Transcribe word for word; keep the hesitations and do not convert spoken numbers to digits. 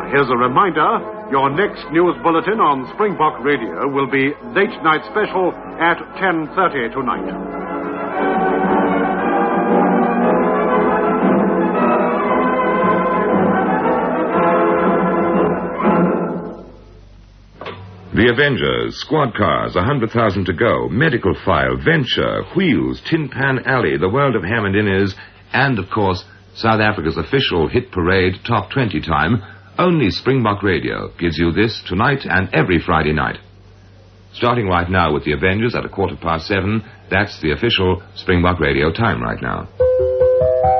here's a reminder. Your next news bulletin on Springbok Radio will be Late Night Special at ten thirty tonight. The Avengers, Squad Cars, one hundred thousand to go, Medical File, Venture, Wheels, Tin Pan Alley, The World of Ham and Innes, and, of course, South Africa's official hit parade Top twenty time. Only Springbok Radio gives you this tonight and every Friday night. Starting right now with The Avengers at a quarter past seven, that's the official Springbok Radio time right now.